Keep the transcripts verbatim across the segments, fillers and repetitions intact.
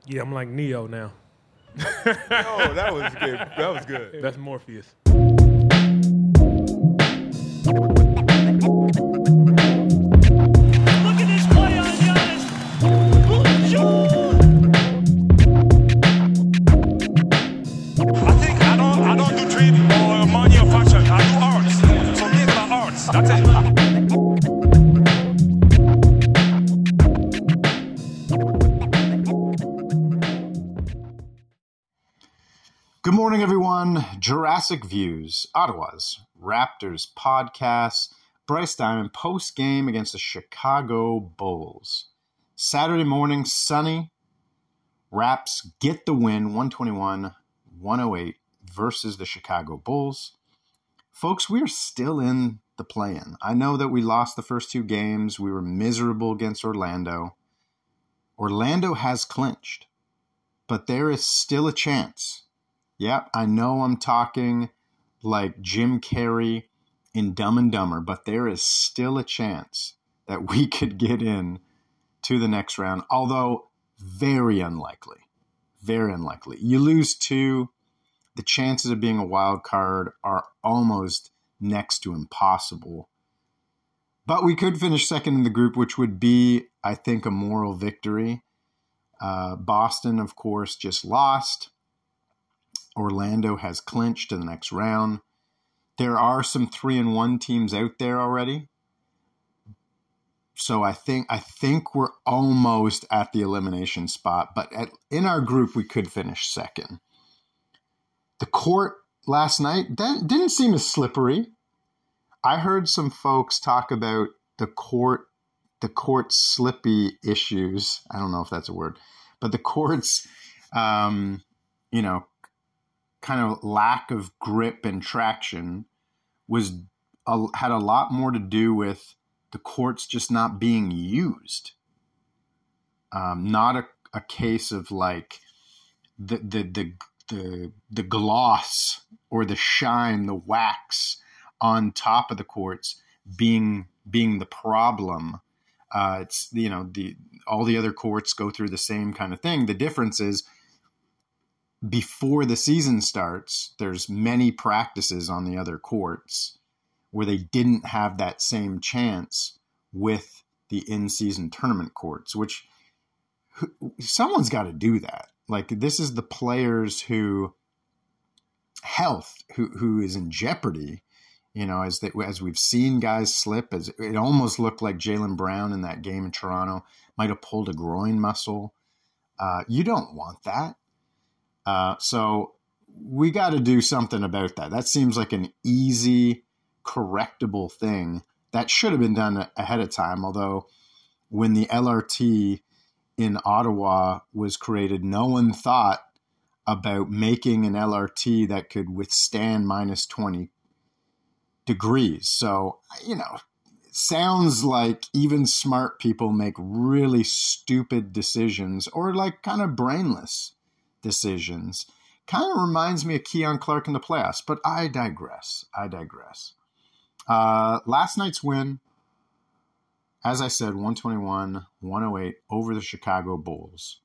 Yeah, I'm like Neo now. Oh, that was good. That was good. That's Morpheus. Look at this play on Giannis. I think I don't I don't do trade or money or fashion. I do arts. For me, it's about arts. That's it. Good morning, everyone. Jurassic Views, Ottawa's Raptors podcast. Bryce Diamond post-game against the Chicago Bulls. Saturday morning, sunny. Raps get the win, one twenty-one one oh eight versus the Chicago Bulls. Folks, we are still in the play-in. I know that we lost the first two games. We were miserable against Orlando. Orlando has clinched, but there is still a chance. Yep, I know I'm talking like Jim Carrey in Dumb and Dumber, but there is still a chance that we could get in to the next round, although very unlikely. Very unlikely. You lose two, the chances of being a wild card are almost next to impossible. But we could finish second in the group, which would be, I think, a moral victory. Uh, Boston, of course, just lost. Orlando has clinched to the next round. There are some three and one teams out there already. So I think I think we're almost at the elimination spot. But at, in our group, we could finish second. The court last night that didn't seem as slippery. I heard some folks talk about the court, the court's slippy issues. I don't know if that's a word, but the court's, um, you know, kind of lack of grip and traction was a, had a lot more to do with the courts just not being used. Um, not a, a case of like the, the the the the gloss or the shine, the wax on top of the courts being being the problem. Uh, it's you know the all the other courts go through the same kind of thing. The difference is, before the season starts, there's many practices on the other courts where they didn't have that same chance with the in-season tournament courts, which someone's got to do that. Like, this is the players who health who who is in jeopardy. You know, as they, as we've seen guys slip, as it almost looked like Jaylen Brown in that game in Toronto might have pulled a groin muscle. Uh, you don't want that. Uh, so we got to do something about that. That seems like an easy, correctable thing that should have been done ahead of time. Although when the L R T in Ottawa was created, no one thought about making an L R T that could withstand minus twenty degrees. So, you know, it sounds like even smart people make really stupid decisions or like kind of brainless decisions. Kind of reminds me of Keon Clark in the playoffs, but I digress. I digress. Uh, last night's win, as I said, one twenty-one one oh eight over the Chicago Bulls.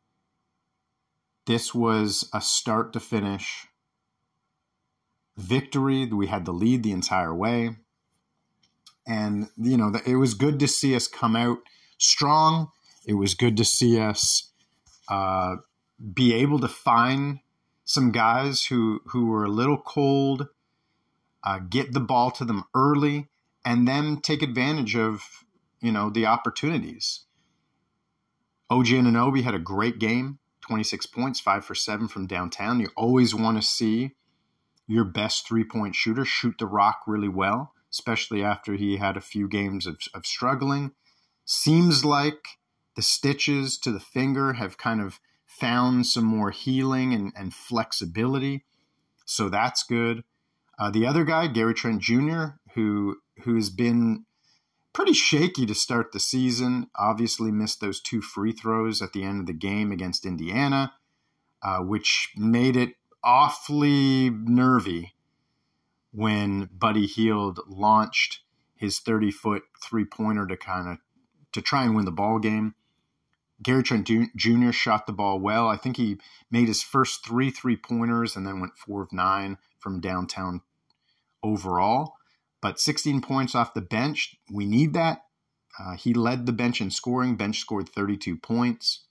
This was a start to finish victory. We had the lead the entire way. And, you know, it was good to see us come out strong. It was good to see us uh, be able to find some guys who, who were a little cold, uh, get the ball to them early, and then take advantage of, you know, the opportunities. O G Anunoby had a great game, twenty-six points, five for seven from downtown. You always want to see your best three-point shooter shoot the rock really well, especially after he had a few games of, of struggling. Seems like the stitches to the finger have kind of found some more healing and, and flexibility. So that's good. Uh, the other guy, Gary Trent Junior, who who's been pretty shaky to start the season, obviously missed those two free throws at the end of the game against Indiana, uh, which made it awfully nervy when Buddy Hield launched his thirty-foot three-pointer to kind of to try and win the ball game. Gary Trent Junior shot the ball well. I think he made his first three three-pointers and then went four of nine from downtown overall. But sixteen points off the bench, we need that. Uh, he led the bench in scoring. Bench scored thirty-two points.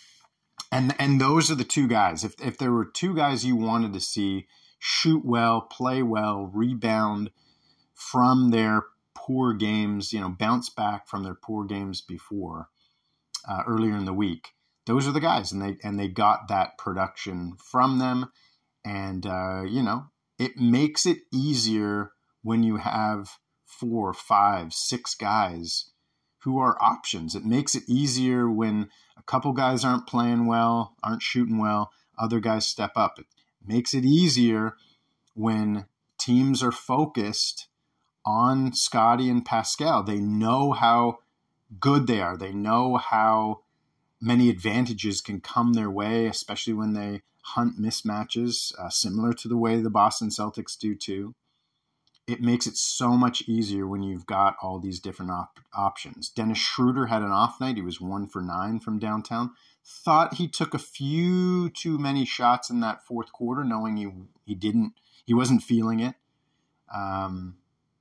And and those are the two guys. If if there were two guys you wanted to see shoot well, play well, rebound from their poor games, you know, bounce back from their poor games before, uh, earlier in the week, those are the guys. And they and they got that production from them. And, uh, you know, it makes it easier when you have four, five, six guys who are options. It makes it easier when a couple guys aren't playing well, aren't shooting well, other guys step up. It makes it easier when teams are focused on Scottie and Pascal. They know how good they are. They know how many advantages can come their way, especially when they hunt mismatches, uh, similar to the way the Boston Celtics do too. It makes it so much easier when you've got all these different op- options. Dennis Schroeder had an off night. He was one for nine from downtown. Thought he took a few too many shots in that fourth quarter, knowing he he didn't, he wasn't feeling it. Um,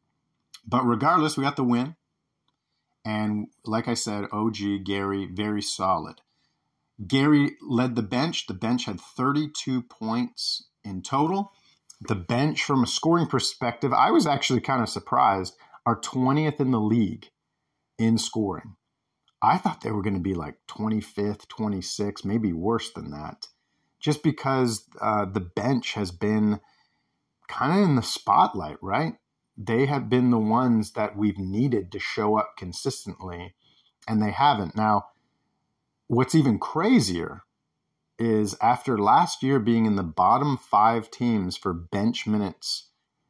but regardless, we got the win. And like I said, O G, Gary, very solid. Gary led the bench. The bench had thirty-two points in total. The bench, from a scoring perspective, I was actually kind of surprised, are twentieth in the league in scoring. I thought they were going to be like twenty-fifth, twenty-sixth, maybe worse than that, just because uh, the bench has been kind of in the spotlight, right? They have been the ones that we've needed to show up consistently, and they haven't. Now, what's even crazier is after last year being in the bottom five teams for bench minutes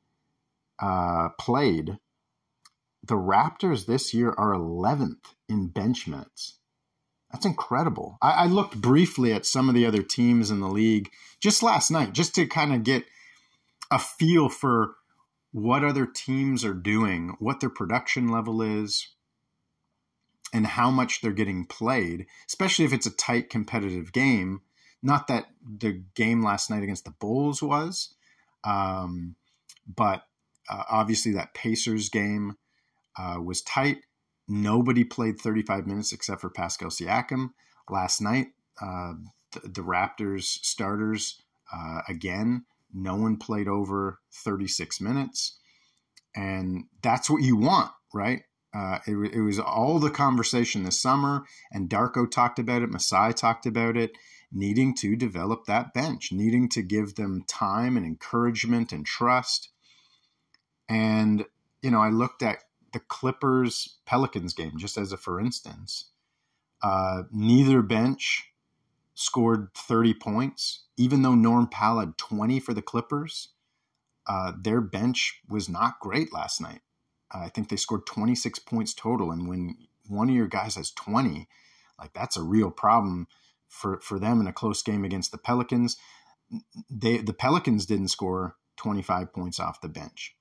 uh, played, the Raptors this year are eleventh in bench minutes. That's incredible. I, I looked briefly at some of the other teams in the league just last night, just to kind of get a feel for what other teams are doing, what their production level is, and how much they're getting played, especially if it's a tight competitive game. Not that the game last night against the Bulls was, um, but uh, obviously that Pacers game uh, was tight. Nobody played thirty-five minutes except for Pascal Siakam. Last night, uh, the, the Raptors starters, uh, again, no one played over thirty-six minutes. And that's what you want, right? Uh, it, it was all the conversation this summer, and Darko talked about it, Masai talked about it, needing to develop that bench, needing to give them time and encouragement and trust. And, you know, I looked at the Clippers-Pelicans game, just as a for instance. Uh, neither bench scored thirty points. Even though Norm Powell had twenty for the Clippers, uh, their bench was not great last night. Uh, I think they scored twenty-six points total. And when one of your guys has twenty, like that's a real problem for, for them in a close game against the Pelicans. They the Pelicans didn't score twenty-five points off the bench.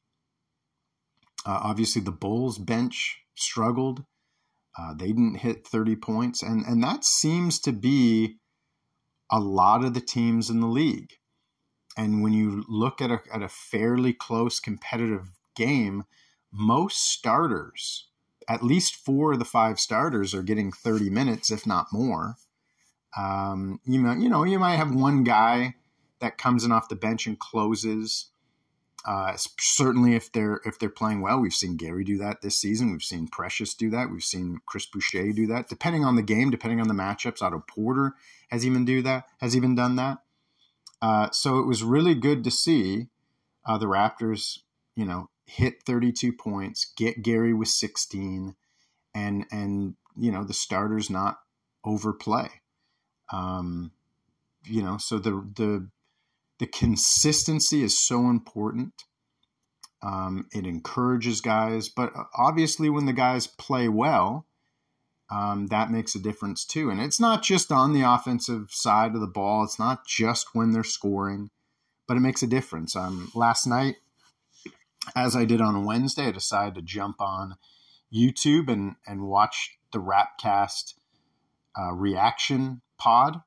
Uh, obviously, the Bulls bench struggled. Uh, they didn't hit thirty points. And, and that seems to be a lot of the teams in the league. And when you look at a, at a fairly close competitive game, most starters, at least four of the five starters, are getting thirty minutes, if not more. Um, you know, you know, you might have one guy that comes in off the bench and closes. Uh, certainly, if they're if they're playing well, we've seen Gary do that this season. We've seen Precious do that. We've seen Chris Boucher do that. Depending on the game, depending on the matchups, Otto Porter has even do that. Has even done that. Uh, so it was really good to see uh, the Raptors, you know, hit thirty-two points, get Gary with sixteen, and and you know the starters not overplay. Um, you know, so the the the consistency is so important. Um, it encourages guys, but obviously when the guys play well, um, that makes a difference too. And it's not just on the offensive side of the ball. It's not just when they're scoring, but it makes a difference. Um, last night, as I did on Wednesday, I decided to jump on YouTube and, and watch the Rapcast uh, reaction pod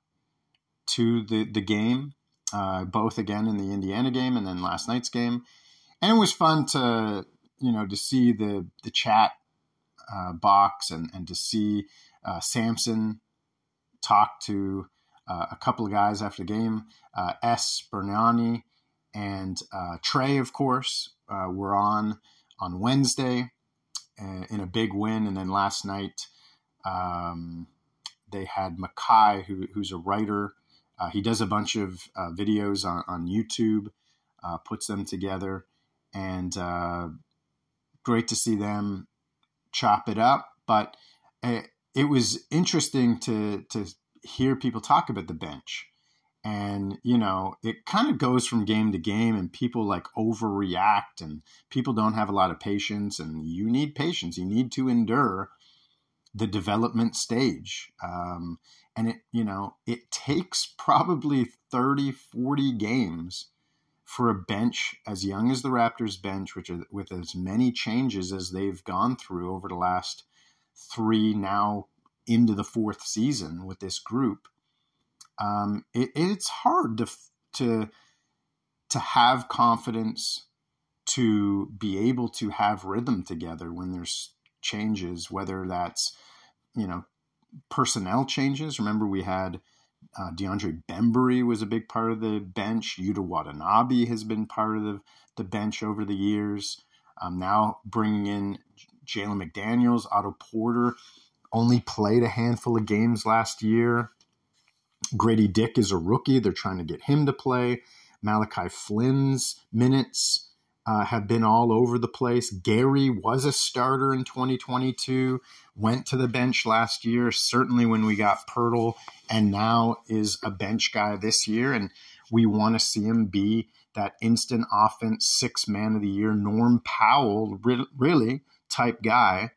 to the, the game, uh, both again in the Indiana game and then last night's game. And it was fun to, you know, to see the, the chat uh, box and, and to see uh, Samson talk to uh, a couple of guys after the game. Uh, S. Berniani and uh, Trey, of course, uh, were on on Wednesday uh, in a big win. And then last night um, they had Mackay, who, who's a writer. Uh, he does a bunch of uh, videos on, on YouTube, uh, puts them together, and uh, great to see them chop it up. But it, it was interesting to to hear people talk about the bench. And, you know, it kind of goes from game to game and people like overreact and people don't have a lot of patience, and you need patience. You need to endure the development stage. Um, and it, you know, it takes probably thirty, forty games for a bench as young as the Raptors bench, which are with as many changes as they've gone through over the last three, now into the fourth season with this group. Um, it, it's hard to to to have confidence, to be able to have rhythm together when there's changes, whether that's, you know, personnel changes. Remember, we had uh, DeAndre Bembry was a big part of the bench. Yuta Watanabe has been part of the, the bench over the years. Um, now bringing in Jalen McDaniels, Otto Porter only played a handful of games last year. Grady Dick is a rookie. They're trying to get him to play. Malachi Flynn's minutes uh, have been all over the place. Gary was a starter in twenty twenty-two, went to the bench last year, certainly when we got Pirtle, and now is a bench guy this year. And we want to see him be that instant offense six man of the year, Norm Powell, re- really type guy.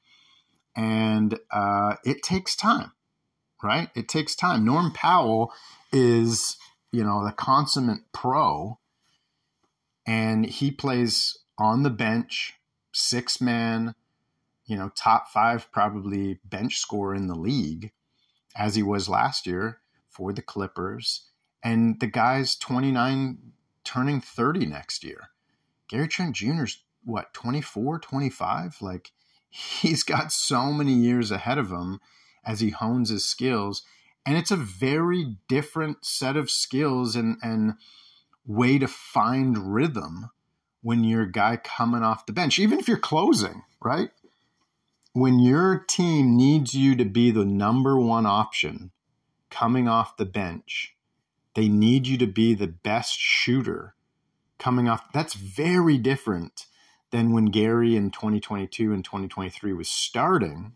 And uh, it takes time. Right? It takes time. Norm Powell is, you know, the consummate pro, and he plays on the bench, six man, you know, top five probably bench scorer in the league, as he was last year for the Clippers. And the guy's twenty-nine, turning thirty next year. Gary Trent Junior's what, twenty-four, twenty-five? Like, he's got so many years ahead of him as he hones his skills. And it's a very different set of skills and, and way to find rhythm when you're a guy coming off the bench, even if you're closing, right? When your team needs you to be the number one option coming off the bench, they need you to be the best shooter coming off. That's very different than when Gary in twenty twenty-two and twenty twenty-three was starting,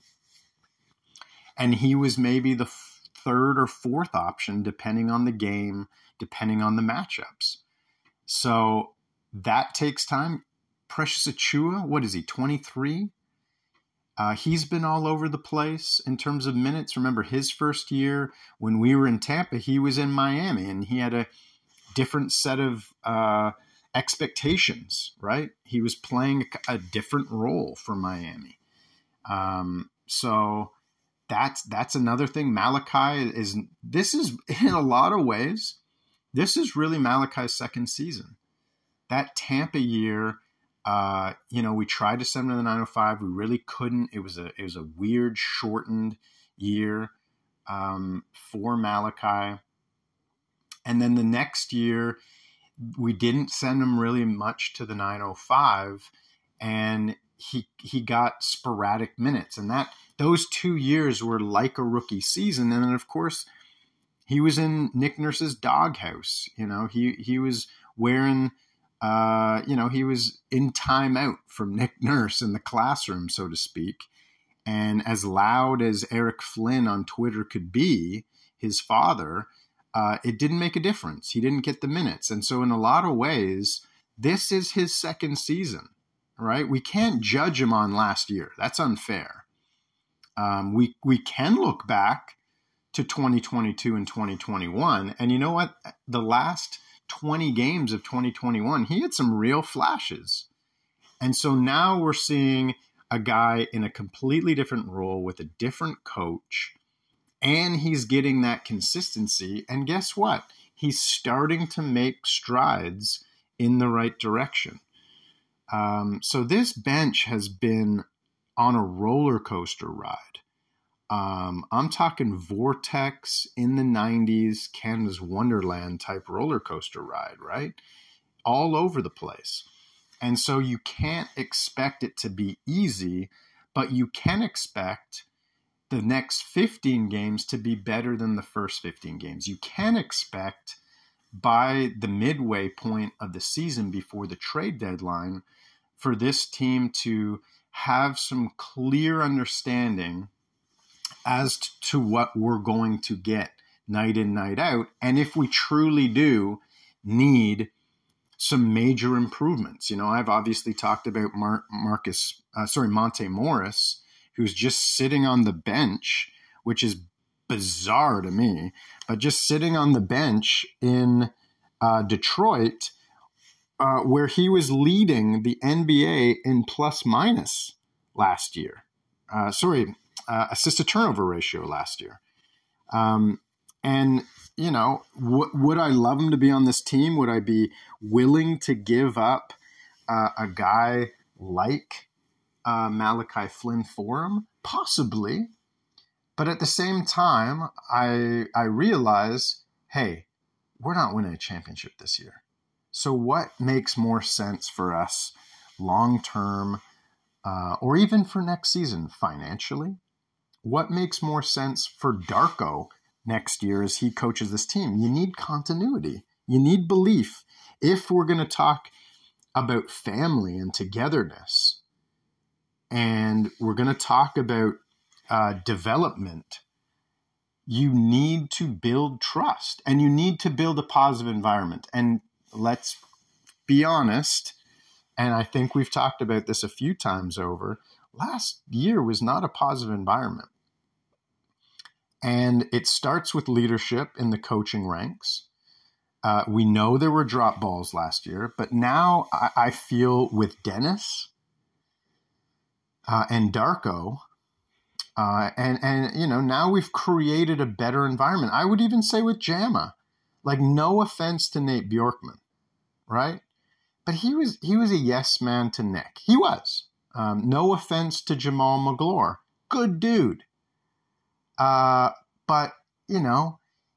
and he was maybe the third or fourth option, depending on the game, depending on the matchups. So that takes time. Precious Achiuwa, what is he, twenty-three? Uh, he's been all over the place in terms of minutes. Remember, his first year when we were in Tampa, he was in Miami, and he had a different set of uh, expectations, right? He was playing a, a different role for Miami. Um, so... That's that's another thing. Malachi is, this is in a lot of ways, this is really Malachi's second season. That Tampa year, uh, you know, we tried to send him to the nine oh five. We really couldn't. It was a it was a weird, shortened year um, for Malachi. And then the next year, we didn't send him really much to the nine oh five, and he he got sporadic minutes, and that. Those two years were like a rookie season. And then, of course, he was in Nick Nurse's doghouse. You know, he, he was wearing, uh, you know, he was in timeout from Nick Nurse in the classroom, so to speak. And as loud as Eric Flynn on Twitter could be, his father, uh, it didn't make a difference. He didn't get the minutes. And so in a lot of ways, this is his second season, right? We can't judge him on last year. That's unfair. Um, we we can look back to twenty twenty-two and twenty twenty-one, and you know what? The last twenty games of twenty twenty-one, he had some real flashes. And so now we're seeing a guy in a completely different role with a different coach, and he's getting that consistency. And guess what? He's starting to make strides in the right direction. Um, so this bench has been on a roller coaster ride. Um, I'm talking Vortex in the nineties, Canada's Wonderland type roller coaster ride, right? All over the place. And so you can't expect it to be easy, but you can expect the next fifteen games to be better than the first fifteen games. You can expect by the midway point of the season before the trade deadline for this team to have some clear understanding as to what we're going to get night in, night out. And if we truly do need some major improvements, you know, I've obviously talked about Mar- Marcus, uh, sorry, Monte Morris, who's just sitting on the bench, which is bizarre to me, but just sitting on the bench in uh, Detroit, uh, where he was leading the N B A in plus minus last year. Uh, sorry, uh, assist to turnover ratio last year. Um, and, you know, w- would I love him to be on this team? Would I be willing to give up uh, a guy like uh, Malachi Flynn for him? Possibly. But at the same time, I I realize, hey, we're not winning a championship this year. So what makes more sense for us long-term uh, or even for next season financially? What makes more sense for Darko next year as he coaches this team? You need continuity. You need belief. If we're going to talk about family and togetherness, and we're going to talk about uh, development, you need to build trust and you need to build a positive environment. And let's be honest, and I think we've talked about this a few times over, last year was not a positive environment. And it starts with leadership in the coaching ranks. Uh, we know there were drop balls last year, but now I, I feel with Dennis uh, and Darko, uh, and, and, you know, now we've created a better environment. I would even say with Jama, like, no offense to Nate Bjorkman, right? But he was he was a yes man to Nick. He was. Um, no offense to Jamal Magloire. Good dude. Uh, but, you know,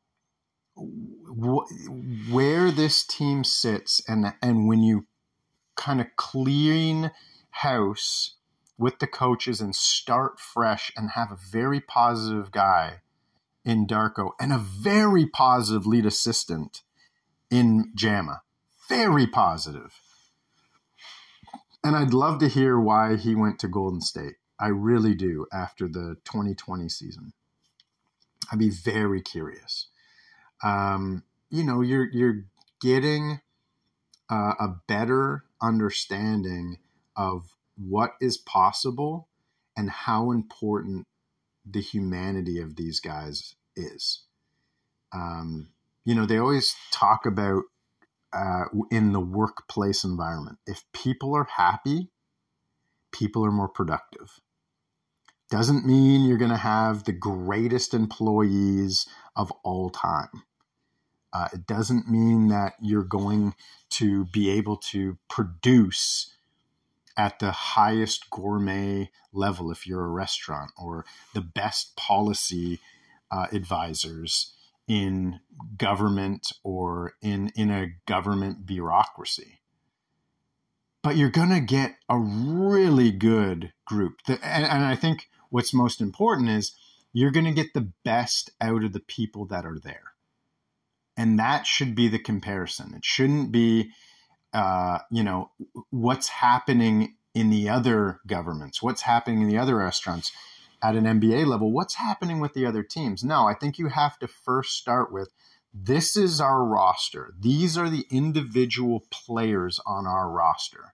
wh- where this team sits and and when you kind of clean house with the coaches and start fresh and have a very positive guy in Darko and a very positive lead assistant in Jama. Very positive. And I'd love to hear why he went to Golden State. I really do after the twenty twenty season. I'd be very curious. Um, you know, you're you're getting uh, a better understanding of what is possible and how important the humanity of these guys is. Um, you know, they always talk about uh, in the workplace environment, if people are happy, people are more productive. Doesn't mean you're going to have the greatest employees of all time. Uh, it doesn't mean that you're going to be able to produce at the highest gourmet level if you're a restaurant, or the best policy uh, advisors in government or in, in a government bureaucracy. But you're going to get a really good group. And, and I think what's most important is you're going to get the best out of the people that are there. And that should be the comparison. It shouldn't be, uh, you know, what's happening in the other governments, what's happening in the other restaurants at an N B A level, what's happening with the other teams. No, I think you have to first start with, this is our roster. These are the individual players on our roster.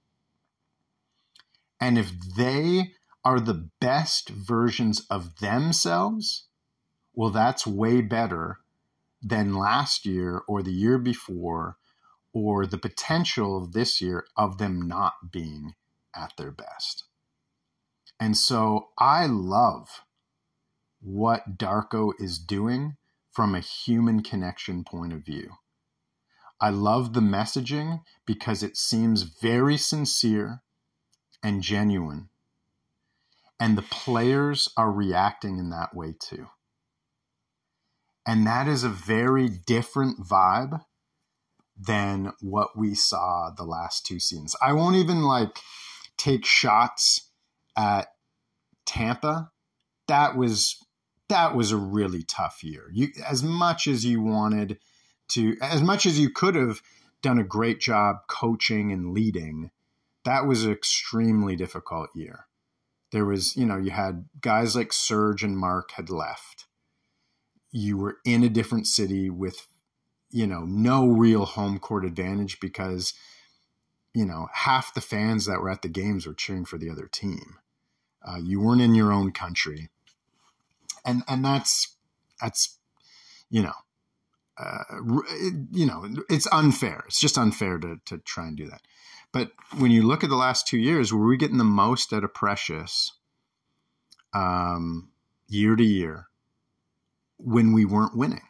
And if they are the best versions of themselves, well, that's way better than last year or the year before, or the potential of this year of them not being at their best. And so I love what Darko is doing from a human connection point of view. I love the messaging because it seems very sincere and genuine. And the players are reacting in that way too. And that is a very different vibe than what we saw the last two seasons. I won't even like take shots at Tampa. That was that was a really tough year. You, as much as you wanted to, as much as you could have done a great job coaching and leading, that was an extremely difficult year. There was, you know, you had guys like Serge and Mark had left. You were in a different city with, you know, no real home court advantage because, you know, half the fans that were at the games were cheering for the other team. Uh, you weren't in your own country. And and that's, that's you know, uh, you know, it's unfair. It's just unfair to to try and do that. But when you look at the last two years, were we getting the most out of Precious um, year to year when we weren't winning?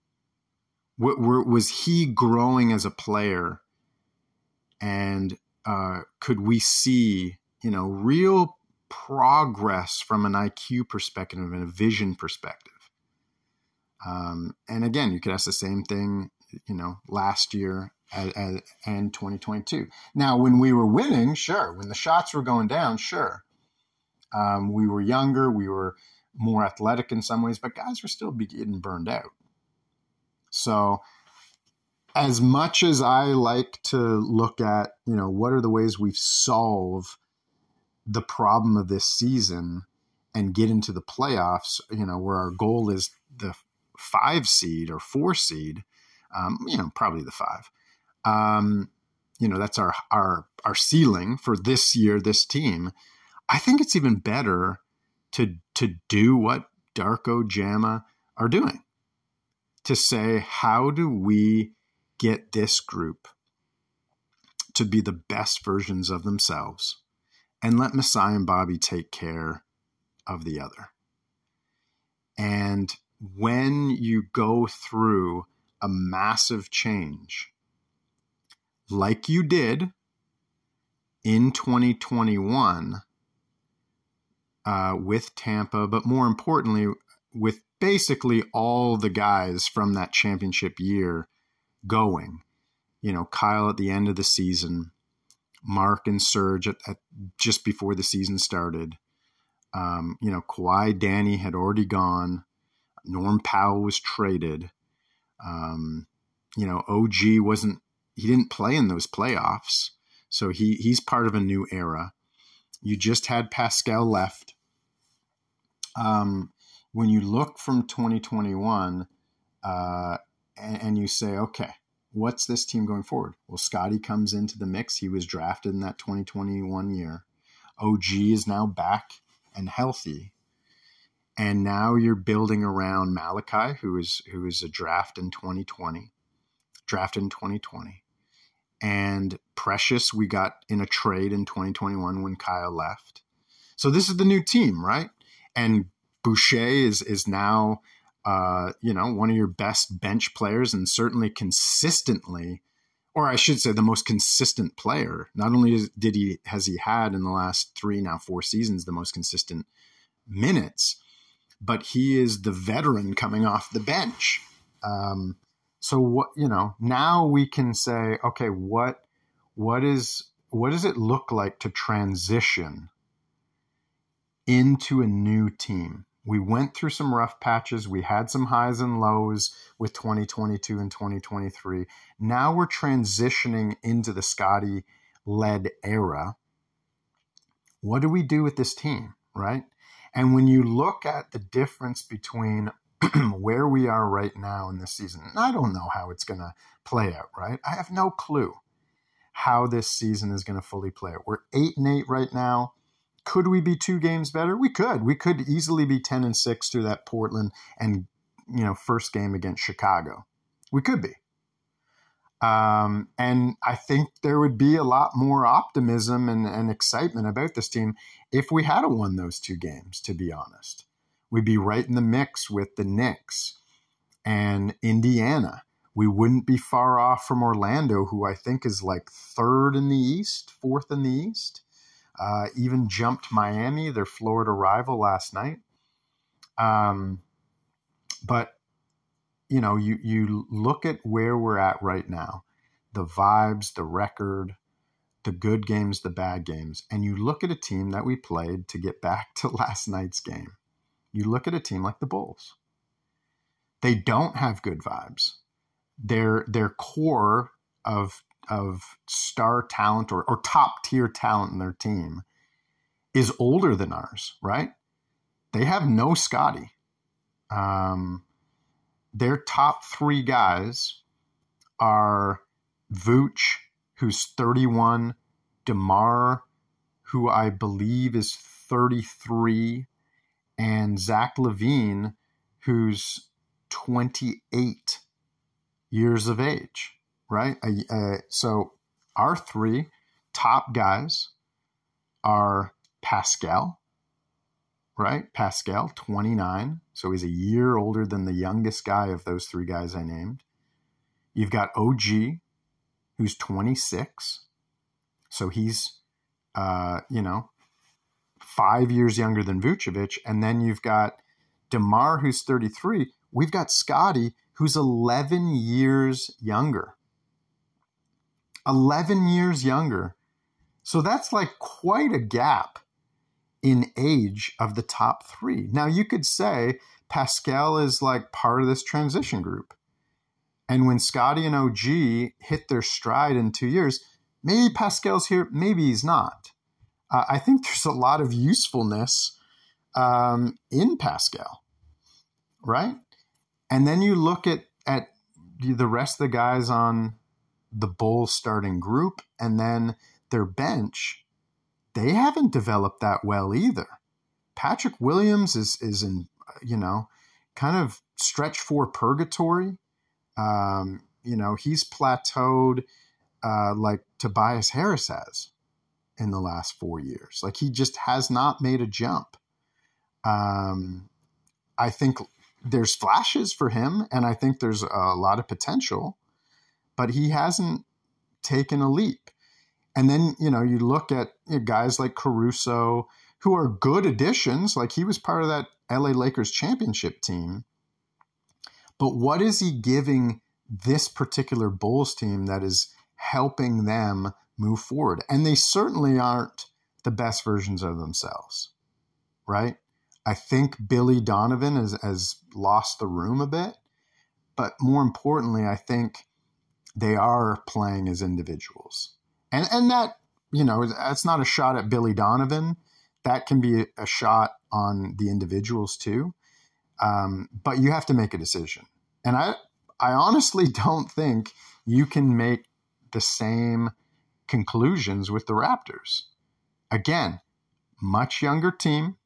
Was he growing as a player, and uh, could we see, you know, real progress from an I Q perspective and a vision perspective? Um, and again, you could ask the same thing, you know, last year as, as, and twenty twenty-two. Now, when we were winning, sure. When the shots were going down, sure. Um, we were younger, we were more athletic in some ways, but guys were still getting burned out. So as much as I like to look at, you know, what are the ways we solve the problem of this season and get into the playoffs, you know, where our goal is the five seed or four seed, um, you know, probably the five. Um, you know, that's our, our, our ceiling for this year, this team. I think it's even better to, to do what Darko, Jama are doing. To say, how do we get this group to be the best versions of themselves and let Masai and Bobby take care of the other? And when you go through a massive change, like you did in twenty twenty-one uh, with Tampa, but more importantly, with basically all the guys from that championship year going, you know, Kyle at the end of the season, Mark and Serge at, at just before the season started. Um, you know, Kawhi, Danny had already gone. Norm Powell was traded. Um, you know, O G wasn't, he didn't play in those playoffs. So he he's part of a new era. You just had Pascal left. Um, when you look from twenty twenty-one uh, and, and you say, okay, what's this team going forward? Well, Scotty comes into the mix. He was drafted in that twenty twenty-one year. O G is now back and healthy. And now you're building around Malachi, who is who is a draft in twenty twenty, drafted in twenty twenty. And Precious, we got in a trade in twenty twenty-one when Kyle left. So this is the new team, right? And Boucher is is now, uh, you know, one of your best bench players and certainly consistently, or I should say the most consistent player. Not only is, did he has he had in the last three, now four seasons, the most consistent minutes, but he is the veteran coming off the bench. Um, so what, you know, now we can say, okay, what, what is, what does it look like to transition into a new team? We went through some rough patches. We had some highs and lows with twenty twenty-two and twenty twenty-three. Now we're transitioning into the Scotty-led era. What do we do with this team, right? And when you look at the difference between where we are right now in this season, and I don't know how it's going to play out, right? I have no clue how this season is going to fully play out. We're eight and eight right now. Could we be two games better? We could. We could easily be ten and six through that Portland and, you know, first game against Chicago. We could be. Um, and I think there would be a lot more optimism and, and excitement about this team if we had won those two games, to be honest. We'd be right in the mix with the Knicks and Indiana. We wouldn't be far off from Orlando, who I think is like third in the East, fourth in the East. Uh, even jumped Miami, their Florida rival, last night. Um, but, you know, you, you look at where we're at right now, the vibes, the record, the good games, the bad games, and you look at a team that we played to get back to last night's game. You look at a team like the Bulls. They don't have good vibes. Their their core of of star talent or, or top tier talent in their team is older than ours, right? They have no Scotty. Um, their top three guys are Vooch, who's thirty-one, DeMar, who I believe is thirty-three, and Zach LaVine, who's twenty-eight years of age, right? Uh, so our three top guys are Pascal, right? Pascal, twenty-nine. So he's a year older than the youngest guy of those three guys I named. You've got O G, who's twenty-six. So he's, uh, you know, five years younger than Vucevic. And then you've got DeMar, who's thirty-three. We've got Scotty, who's eleven years younger. eleven years younger. So that's like quite a gap in age of the top three. Now, you could say Pascal is like part of this transition group. And when Scotty and O G hit their stride in two years, maybe Pascal's here, maybe he's not. Uh, I think there's a lot of usefulness um, in Pascal, right? And then you look at, at the rest of the guys on the Bulls starting group and then their bench. They haven't developed that well either. Patrick Williams is, is in, you know, kind of stretch four purgatory. Um, you know, he's plateaued uh, like Tobias Harris has in the last four years. Like he just has not made a jump. Um, I think there's flashes for him, and I think there's a lot of potential, but he hasn't taken a leap. And then, you know, you look at you know, guys like Caruso, who are good additions, like he was part of that L A Lakers championship team. But what is he giving this particular Bulls team that is helping them move forward? And they certainly aren't the best versions of themselves, right? I think Billy Donovan has, has lost the room a bit. But more importantly, I think they are playing as individuals. And and that, you know, that's not a shot at Billy Donovan. That can be a shot on the individuals too. Um, but you have to make a decision. And I, I honestly don't think you can make the same conclusions with the Raptors. Again, much younger team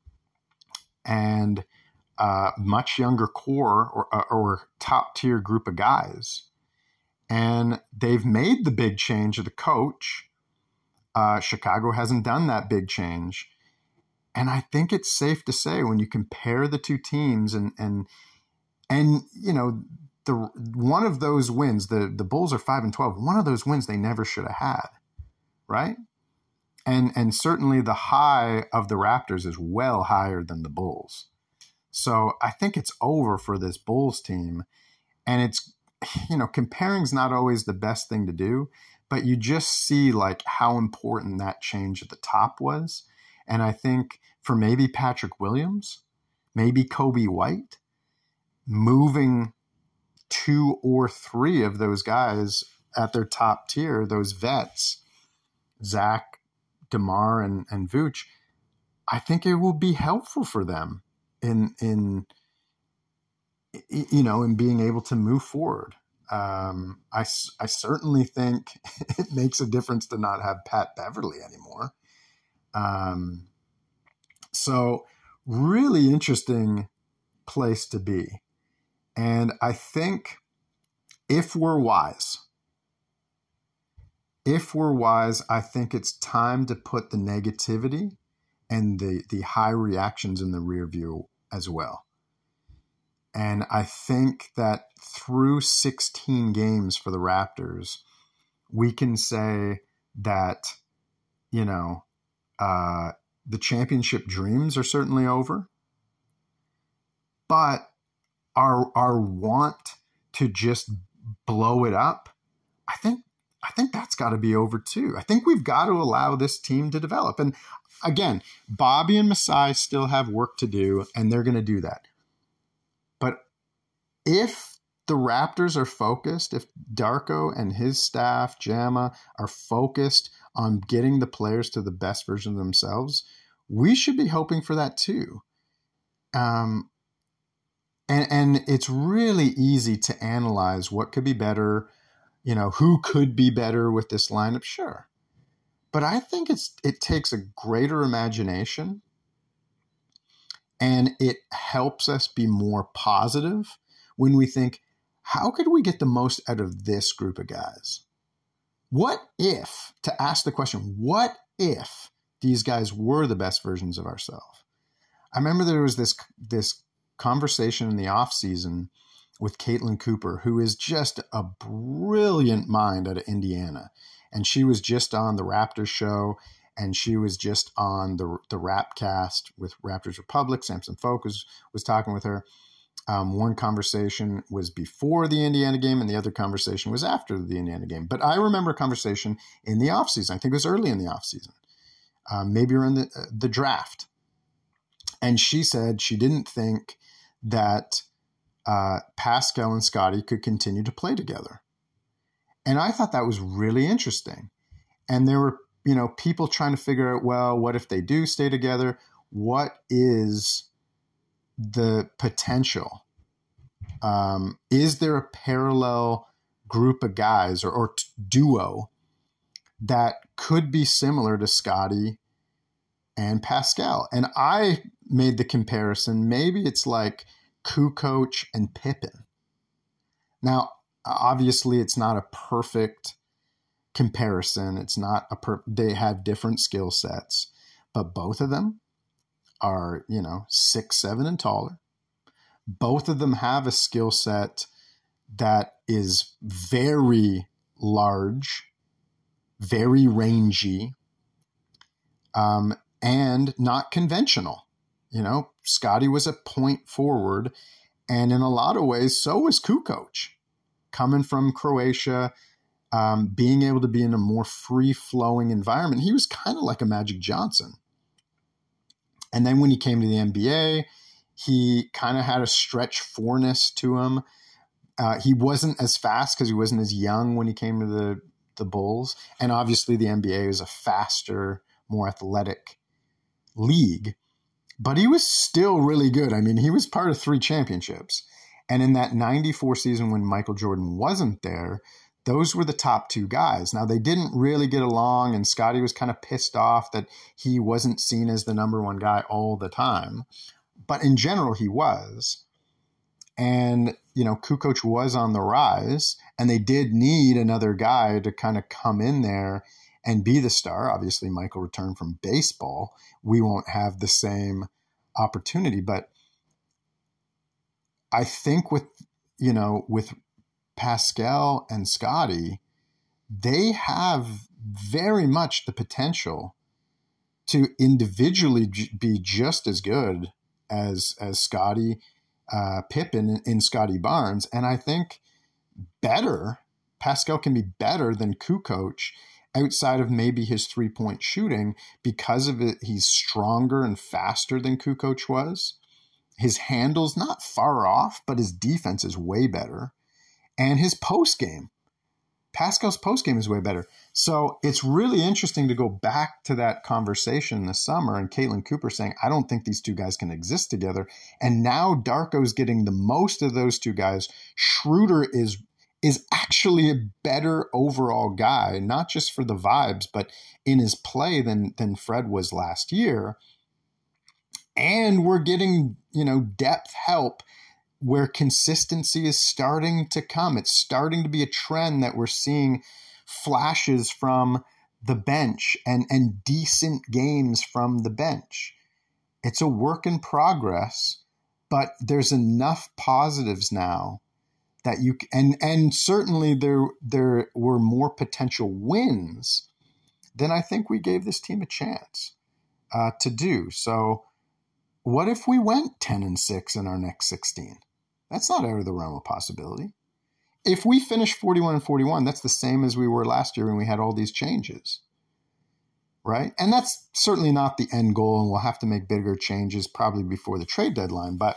and uh, much younger core or, or top tier group of guys. And they've made the big change of the coach. Uh, Chicago hasn't done that big change. And I think it's safe to say when you compare the two teams and, and, and you know, the one of those wins, the, the Bulls are five and twelve. One of those wins they never should have had, right? And, and certainly the high of the Raptors is well higher than the Bulls. So I think it's over for this Bulls team. And it's, you know, comparing's not always the best thing to do, but you just see like how important that change at the top was. And I think for maybe Patrick Williams, maybe Kobe White, moving two or three of those guys at their top tier, those vets, Zach, DeMar, and, and Vooch, I think it will be helpful for them in, in, you know, in being able to move forward. Um, I, I certainly think it makes a difference to not have Pat Beverly anymore. Um, so really interesting place to be. And I think if we're wise, if we're wise, I think it's time to put the negativity and the, the high reactions in the rear view as well. And I think that through sixteen games for the Raptors, we can say that, you know, uh, the championship dreams are certainly over, but our our want to just blow it up, I think I think that's got to be over too. I think we've got to allow this team to develop. And again, Bobby and Masai still have work to do, and they're going to do that. But if the Raptors are focused, if Darko and his staff, Jama, are focused on getting the players to the best version of themselves, we should be hoping for that too. Um, and, and it's really easy to analyze what could be better, you know, who could be better with this lineup, sure. But I think it's it takes a greater imagination, and it helps us be more positive when we think, how could we get the most out of this group of guys? What if, to ask the question, what if these guys were the best versions of ourselves? I remember there was this this conversation in the offseason with Caitlin Cooper, who is just a brilliant mind out of Indiana. And she was just on the Raptors show, and she was just on the the Rapcast with Raptors Republic. Samson Folk was, was talking with her. Um, one conversation was before the Indiana game, and the other conversation was after the Indiana game. But I remember a conversation in the offseason. I think it was early in the offseason, um, maybe around the, uh, the draft. And she said she didn't think that uh, Pascal and Scottie could continue to play together. And I thought that was really interesting. And there were, you know, people trying to figure out, well, what if they do stay together? What is the potential? Um, is there a parallel group of guys or, or t- duo that could be similar to Scottie and Pascal? And I made the comparison. Maybe it's like Kukoc and Pippen. Now, obviously, it's not a perfect comparison. It's not a per- they have different skill sets, but both of them are, you know, six, seven and taller. Both of them have a skill set that is very large, very rangy, um, and not conventional. You know, Scottie was a point forward, and in a lot of ways, so was Kukoc. Coming from Croatia, um, being able to be in a more free-flowing environment, he was kind of like a Magic Johnson. And then when he came to the N B A, he kind of had a stretch fourness to him. Uh, he wasn't as fast because he wasn't as young when he came to the, the Bulls. And obviously the N B A is a faster, more athletic league. But he was still really good. I mean, he was part of three championships. And in that ninety-four season when Michael Jordan wasn't there, those were the top two guys. Now, they didn't really get along, and Scottie was kind of pissed off that he wasn't seen as the number one guy all the time. But in general, he was. And, you know, Kukoc was on the rise, and they did need another guy to kind of come in there and be the star. Obviously, Michael returned from baseball. We won't have the same opportunity. But I think with, you know, with Pascal and Scottie, they have very much the potential to individually j- be just as good as as Scottie uh, Pippen in, in Scottie Barnes. And I think better, Pascal can be better than Kukoc outside of maybe his three-point shooting because of it. He's stronger and faster than Kukoc was. His handle's not far off, but his defense is way better. And his post game, Pascal's post game is way better. So it's really interesting to go back to that conversation this summer and Caitlin Cooper saying, I don't think these two guys can exist together. And now Darko's getting the most of those two guys. Schroeder is is actually a better overall guy, not just for the vibes, but in his play than than Fred was last year. And we're getting, you know, depth help where consistency is starting to come. It's starting to be a trend that we're seeing flashes from the bench and, and decent games from the bench. It's a work in progress, but there's enough positives now that you and and certainly there there were more potential wins than I think we gave this team a chance uh, to do. So, what if we went ten and six in our next sixteen? That's not out of the realm of possibility. If we finish forty-one and forty-one, that's the same as we were last year when we had all these changes, right? And that's certainly not the end goal, and we'll have to make bigger changes probably before the trade deadline. But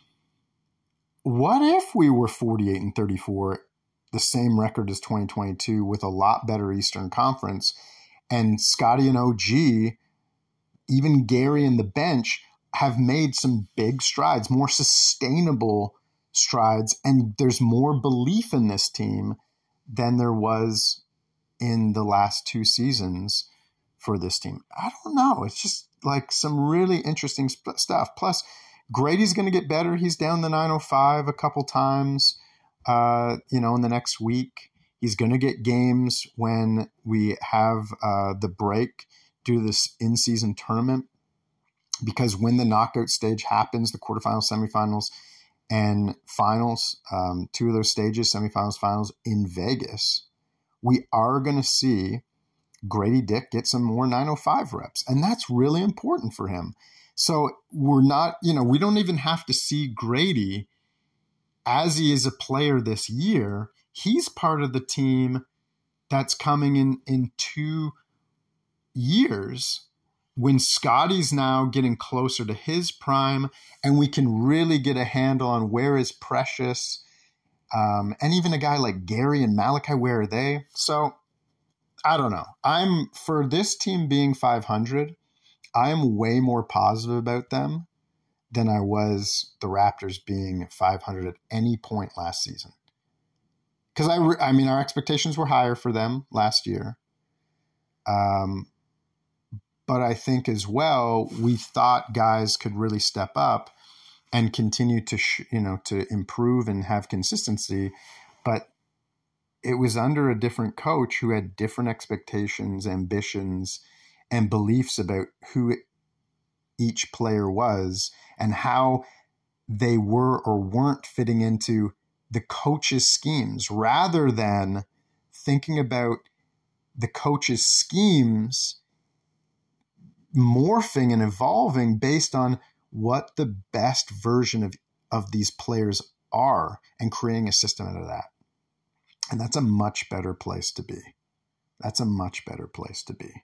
what if we were forty-eight and thirty-four, the same record as twenty twenty-two, with a lot better Eastern Conference, and Scotty and O G, even Gary and the bench, have made some big strides, more sustainable strides, and there's more belief in this team than there was in the last two seasons for this team. I don't know. It's just like some really interesting sp- stuff. Plus, Grady's going to get better. He's down the nine oh five a couple times, uh, you know, in the next week. He's going to get games when we have uh, the break due to this in-season tournament, because when the knockout stage happens, the quarterfinals, semifinals, and finals, um, two of those stages, semifinals, finals in Vegas, we are going to see Grady Dick get some more nine oh five reps. And that's really important for him. So we're not, you know, we don't even have to see Grady as he is a player this year. He's part of the team that's coming in in two years when Scotty's now getting closer to his prime, and we can really get a handle on where is Precious, um, and even a guy like Gary and Malachi, where are they? So I don't know. I'm for this team being five hundred, I'm way more positive about them than I was the Raptors being five hundred at any point last season. Because I, re- I mean, our expectations were higher for them last year. Um, But I think as well, we thought guys could really step up and continue to, sh- you know, to improve and have consistency. But it was under a different coach who had different expectations, ambitions, and beliefs about who each player was and how they were or weren't fitting into the coach's schemes, rather than thinking about the coach's schemes morphing and evolving based on what the best version of, of these players are and creating a system out of that. And that's a much better place to be. That's a much better place to be.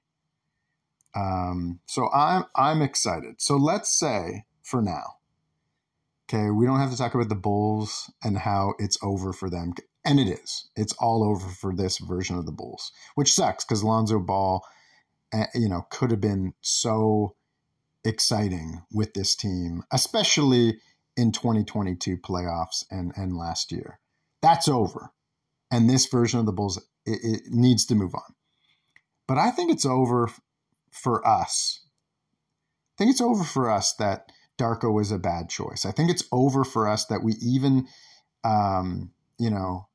Um, so I'm, I'm excited. So let's say for now, okay, we don't have to talk about the Bulls and how it's over for them. And it is. It's all over for this version of the Bulls, which sucks because Lonzo Ball, you know, could have been so exciting with this team, especially in twenty twenty-two playoffs and, and last year. That's over. And this version of the Bulls, it, it needs to move on. But I think it's over for us. I think it's over for us that Darko was a bad choice. I think it's over for us that we even, um, you know,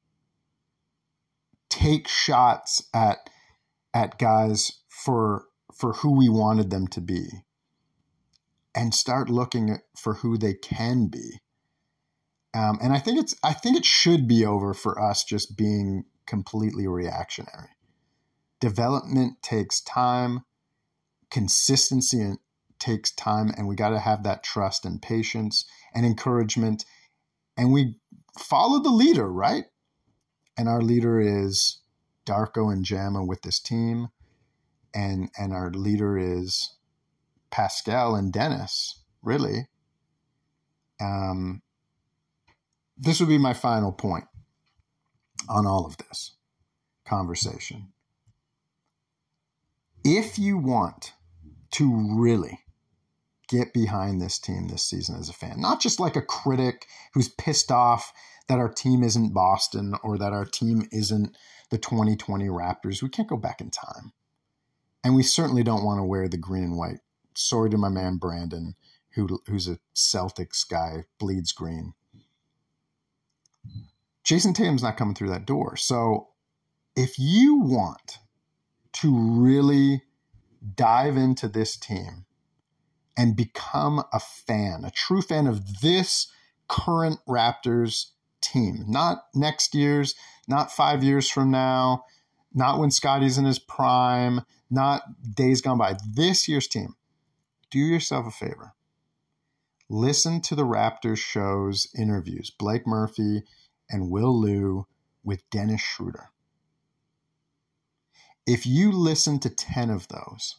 take shots at at guys for for who we wanted them to be and start looking at, for who they can be. Um, and I think it's I think it should be over for us just being completely reactionary. Development takes time. Consistency takes time, and we got to have that trust and patience and encouragement. And we follow the leader, right? And our leader is Darko and Jama with this team. And and our leader is Pascal and Dennis, really. Um, this would be my final point on all of this conversation. If you want to really get behind this team this season as a fan, not just like a critic who's pissed off that our team isn't Boston or that our team isn't the twenty twenty Raptors. We can't go back in time. And we certainly don't want to wear the green and white. Sorry to my man Brandon, who who's a Celtics guy, bleeds green. Jason Tatum's not coming through that door. So if you want to really dive into this team and become a fan, a true fan of this current Raptors team. Not next year's, not five years from now, not when Scotty's in his prime, not days gone by. This year's team. Do yourself a favor. Listen to the Raptors show's interviews, Blake Murphy and Will Liu with Dennis Schroeder. If you listen to ten of those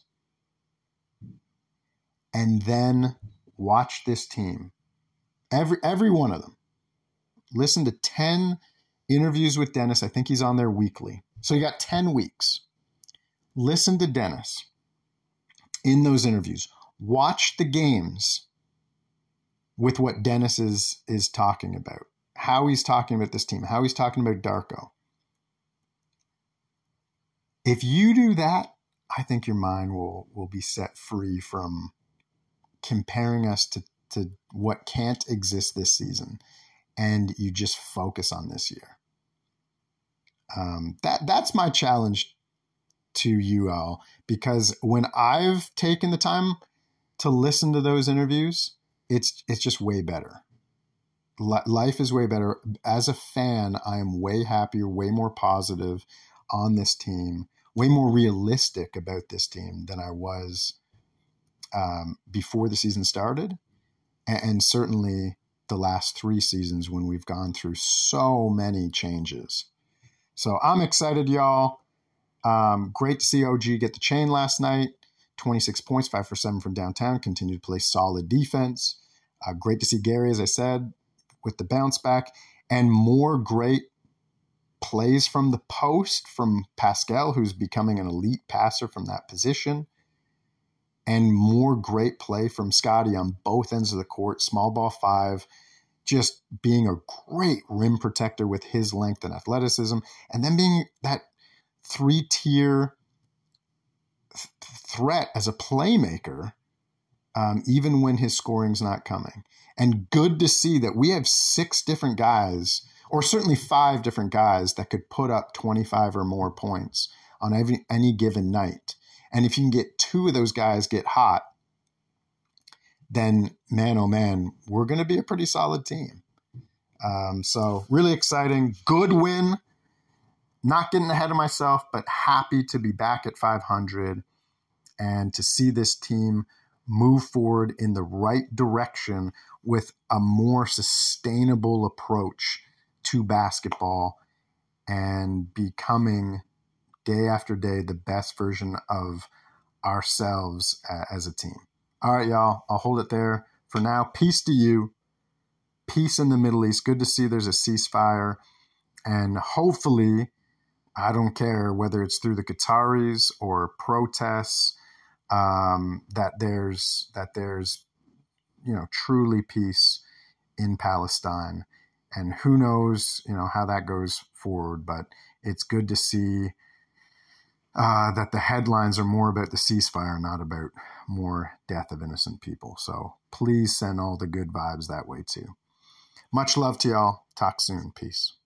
and then watch this team, every every one of them, listen to ten interviews with Dennis. I think he's on there weekly. So you got ten weeks. Listen to Dennis in those interviews. Watch the games with what Dennis is, is talking about, how he's talking about this team, how he's talking about Darko. If you do that, I think your mind will, will be set free from comparing us to, to what can't exist this season, and you just focus on this year. Um, that that's my challenge to you all, because when I've taken the time to listen to those interviews, it's it's just way better. Life is way better. As a fan, I am way happier, way more positive on this team, way more realistic about this team than I was um, before the season started, and, and certainly the last three seasons when we've gone through so many changes. So I'm excited, y'all. Um, great to see O G get the chain last night. twenty-six points, five for seven from downtown. Continue to play solid defense. Uh, great to see Gary, as I said, with the bounce back. And more great plays from the post from Pascal, who's becoming an elite passer from that position. And more great play from Scotty on both ends of the court. Small ball five, just being a great rim protector with his length and athleticism. And then being that three-tier th- threat as a playmaker, um, even when his scoring's not coming. And good to see that we have six different guys, or certainly five different guys, that could put up twenty-five or more points on every, any given night. And if you can get two of those guys get hot, then man, oh man, we're going to be a pretty solid team. Um, so really exciting. Good win. Not getting ahead of myself, but happy to be back at five hundred and to see this team move forward in the right direction with a more sustainable approach to basketball and becoming day after day the best version of ourselves as a team. All right, y'all, I'll hold it there for now. Peace to you. Peace in the Middle East. Good to see there's a ceasefire. And hopefully, I don't care whether it's through the Qataris or protests, um, that there's that there's you know truly peace in Palestine. And who knows, you know, how that goes forward. But it's good to see uh, that the headlines are more about the ceasefire, not about more death of innocent people. So please send all the good vibes that way too. Much love to y'all. Talk soon. Peace.